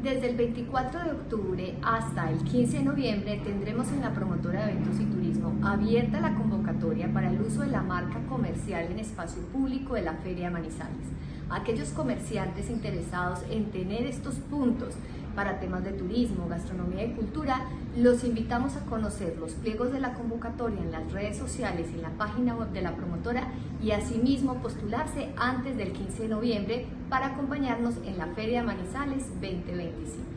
Desde el 24 de octubre hasta el 15 de noviembre tendremos en la Promotora de Eventos y Turismo abierta la convocatoria para el uso de la marca comercial en espacio público de la Feria de Manizales. Aquellos comerciantes interesados en tener estos puntos para temas de turismo, gastronomía y cultura, los invitamos a conocer los pliegos de la convocatoria en las redes sociales y en la página web de la promotora y asimismo postularse antes del 15 de noviembre para acompañarnos en la Feria de Manizales 2025.